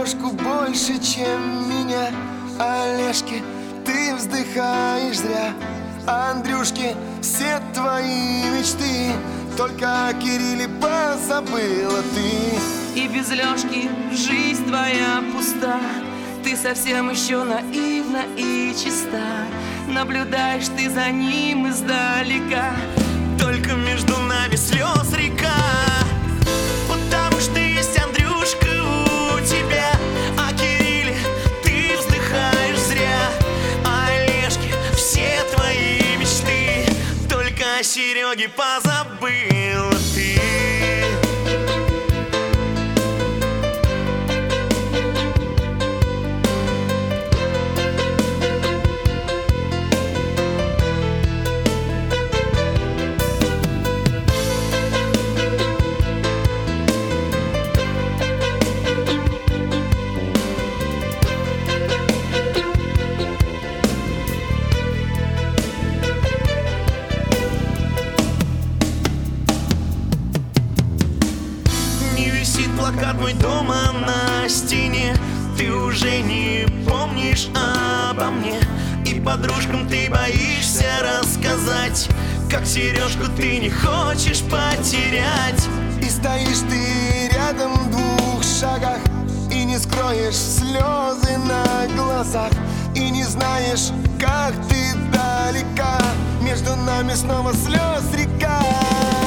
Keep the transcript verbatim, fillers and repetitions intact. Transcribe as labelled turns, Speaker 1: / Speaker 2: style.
Speaker 1: сережку больше, чем меня. Олежки, ты вздыхаешь зря. Андрюшки, все твои мечты только о Кирилле позабыла ты.
Speaker 2: И без Лёшки жизнь твоя пуста. Ты совсем еще наивна и чиста. Наблюдаешь ты за ним издалека.
Speaker 3: Только между нами слез река. Потому что есть Андрюшка у тебя. О Кирилле ты вздыхаешь зря. А Олежке все твои мечты только о Сереге позабыла ты. Висит плакат мой дома на стене. Ты уже не помнишь обо мне. И подружкам ты боишься рассказать, как Сережку ты не хочешь потерять.
Speaker 1: И стоишь ты рядом в двух шагах, и не скроешь слезы на глазах. И не знаешь, как ты далека. Между нами снова слез река.